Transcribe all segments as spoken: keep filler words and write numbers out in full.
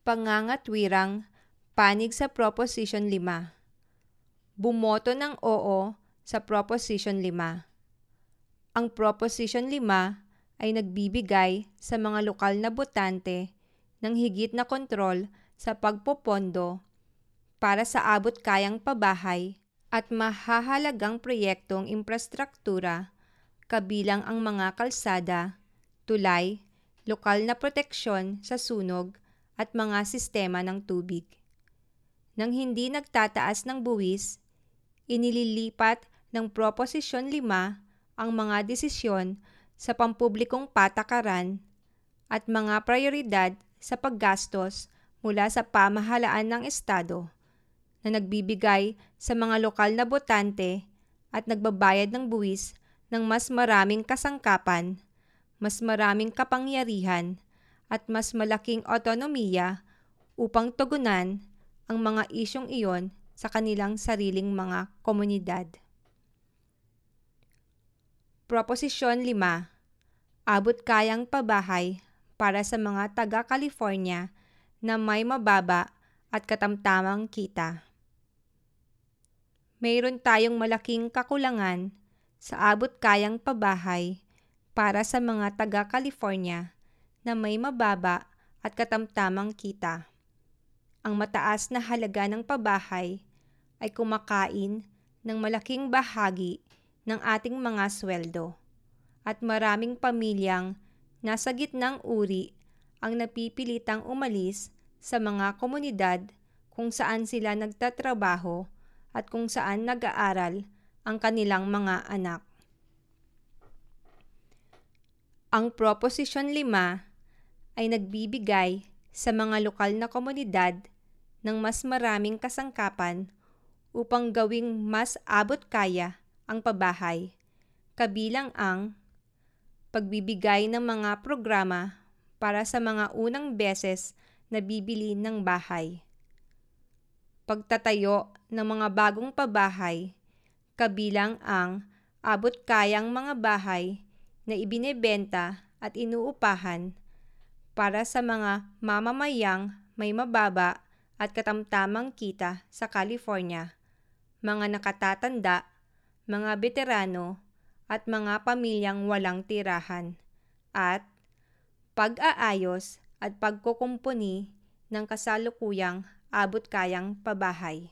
Pangangatwirang panig sa Proposition lima. Bumoto ng oo sa Proposition lima. Ang Proposition lima ay nagbibigay sa mga lokal na botante ng higit na kontrol sa pagpopondo para sa abot-kayang pabahay at mahahalagang proyektong infrastruktura kabilang ang mga kalsada, tulay, lokal na proteksyon sa sunog at mga sistema ng tubig. Nang hindi nagtataas ng buwis, inililipat ng Proposition lima ang mga desisyon sa pampublikong patakaran at mga prioridad sa paggastos mula sa pamahalaan ng Estado na nagbibigay sa mga lokal na botante at nagbabayad ng buwis ng mas maraming kasangkapan, mas maraming kapangyarihan, at mas malaking otonomiya upang tugunan ang mga isyong iyon sa kanilang sariling mga komunidad. Proposisyon lima. Abot-kayang pabahay para sa mga taga-California na may mababa at katamtamang kita. Mayroon tayong malaking kakulangan sa abot-kayang pabahay para sa mga taga-California na may mababa at katamtamang kita. Ang mataas na halaga ng pabahay ay kumakain ng malaking bahagi ng ating mga sweldo at maraming pamilyang nasa gitnang uri ang napipilitang umalis sa mga komunidad kung saan sila nagtatrabaho at kung saan nag-aaral ang kanilang mga anak. Ang Proposition lima ay nagbibigay sa mga lokal na komunidad ng mas maraming kasangkapan upang gawing mas abot-kaya ang pabahay, kabilang ang pagbibigay ng mga programa para sa mga unang beses na bibili ng bahay, pagtatayo ng mga bagong pabahay, kabilang ang abot-kayang mga bahay na ibinebenta at inuupahan para sa mga mamamayang may mababa at katamtamang kita sa California, mga nakatatanda, mga veterano, at mga pamilyang walang tirahan, at pag-aayos at pagkukumpuni ng kasalukuyang abot-kayang pabahay.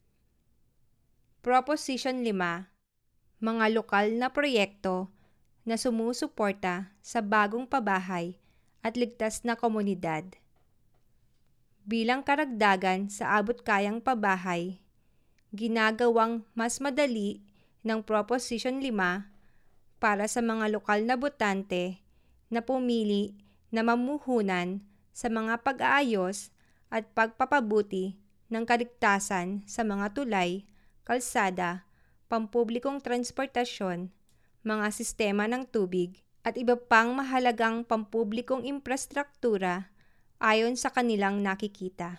Proposition lima. Mga lokal na proyekto na sumusuporta sa bagong pabahay at ligtas na komunidad. Bilang karagdagan sa abot-kayang pabahay, ginagawang mas madali ng Proposition lima para sa mga lokal na botante na pumili na mamuhunan sa mga pag-aayos at pagpapabuti ng kaligtasan sa mga tulay, kalsada, pampublikong transportasyon, mga sistema ng tubig, at iba pang mahalagang pampublikong infrastruktura ayon sa kanilang nakikita.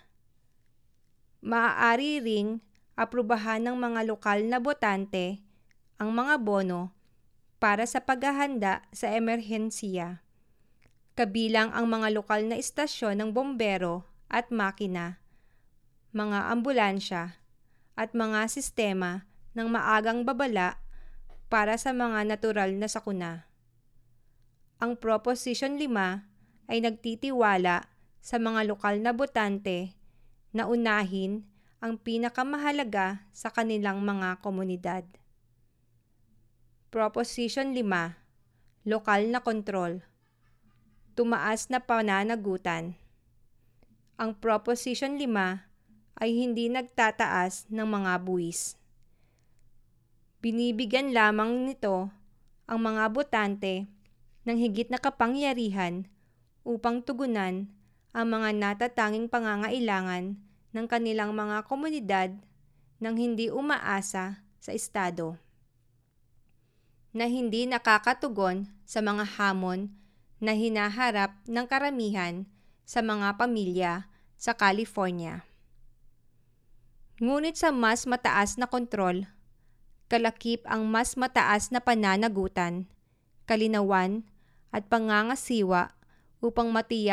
Maaari ring aprubahan ng mga lokal na botante ang mga bono para sa paghahanda sa emerhensiya, kabilang ang mga lokal na istasyon ng bombero at makina, mga ambulansya, at mga sistema ng maagang babala para sa mga natural na sakuna. Ang Proposition lima ay nagtitiwala sa mga lokal na botante na unahin ang pinakamahalaga sa kanilang mga komunidad. Proposition lima. Lokal na kontrol. Tumaas na pananagutan. Ang Proposition lima ay hindi nagtataas ng mga buwis. Binibigyan lamang nito ang mga botante ng higit na kapangyarihan upang tugunan ang mga natatanging pangangailangan ng kanilang mga komunidad nang hindi umaasa sa Estado, na hindi nakakatugon sa mga hamon na hinaharap ng karamihan sa mga pamilya sa California. Ngunit sa mas mataas na kontrol, kalakip ang mas mataas na pananagutan, kalinawan, at pangangasiwa upang matiyak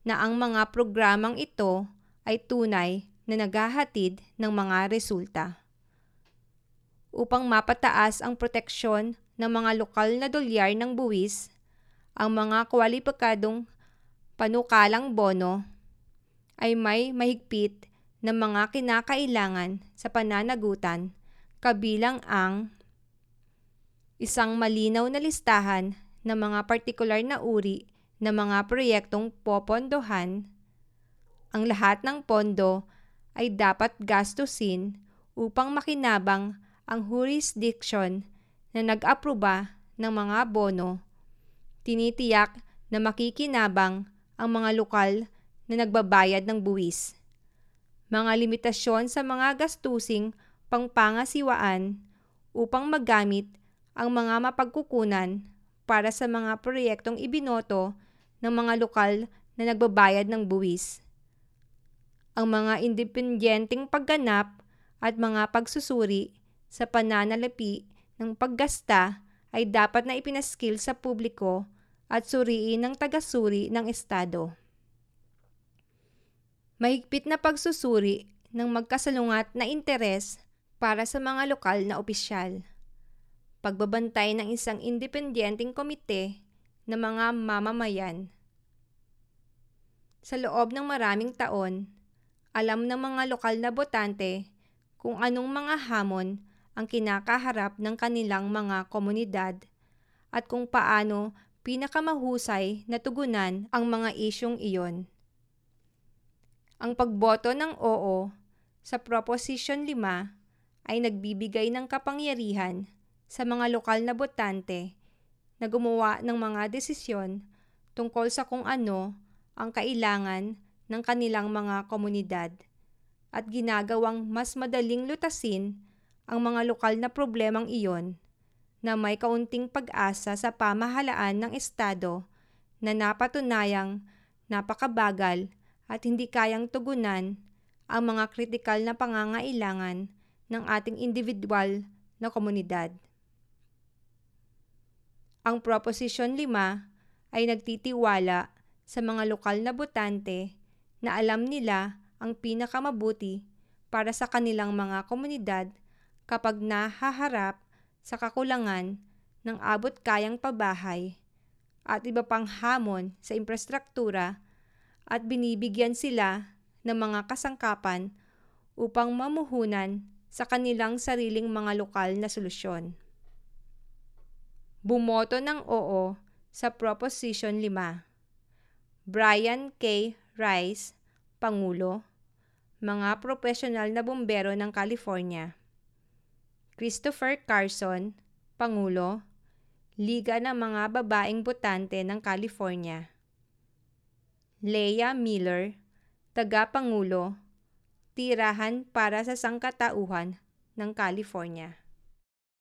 na ang mga programang ito ay tunay na naghahatid ng mga resulta. Upang mapataas ang proteksyon ng mga lokal na dolyar ng buwis, ang mga kwalipikadong panukalang bono ay may mahigpit na mga kinakailangan sa pananagutan, kabilang ang isang malinaw na listahan ng mga partikular na uri ng mga proyektong popondohan. Ang lahat ng pondo ay dapat gastusin upang makinabang ang jurisdiction na nag-aproba ng mga bono. Tinitiyak na makikinabang ang mga lokal na nagbabayad ng buwis. Mga limitasyon sa mga gastusing pangpangasiwaan upang magamit ang mga mapagkukunan para sa mga proyektong ibinoto ng mga lokal na nagbabayad ng buwis. Ang mga independenteng pagganap at mga pagsusuri sa pananalapi ng paggasta ay dapat na ipinaskil sa publiko at suriin ng tagasuri ng Estado. Mahigpit na pagsusuri ng magkasalungat na interes para sa mga lokal na opisyal. Pagbabantay ng isang independenteng komite ng mga mamamayan. Sa loob ng maraming taon, alam ng mga lokal na botante kung anong mga hamon ang kinakaharap ng kanilang mga komunidad at kung paano pinakamahusay na tugunan ang mga isyong iyon. Ang pagboto ng oo sa Proposition lima ay nagbibigay ng kapangyarihan sa mga lokal na botante na gumawa ng mga desisyon tungkol sa kung ano ang kailangan ng kanilang mga komunidad at ginagawang mas madaling lutasin ang mga lokal na problemang iyon na may kaunting pag-asa sa pamahalaan ng Estado na napatunayang napakabagal at hindi kayang tugunan ang mga kritikal na pangangailangan ng ating individual na komunidad. Ang Proposition lima ay nagtitiwala sa mga lokal na botante na alam nila ang pinakamabuti para sa kanilang mga komunidad kapag nahaharap sa kakulangan ng abot-kayang pabahay at iba pang hamon sa infrastruktura at binibigyan sila ng mga kasangkapan upang mamuhunan sa kanilang sariling mga lokal na solusyon. Bumoto ng oo sa Proposition lima. Brian K. Rice, Pangulo, mga profesional na bumbero ng California. Christopher Carson, Pangulo, Liga ng mga Babaeng Botante ng California. Leah Miller, Tagapangulo, Tirahan para sa Sangkatauhan ng California.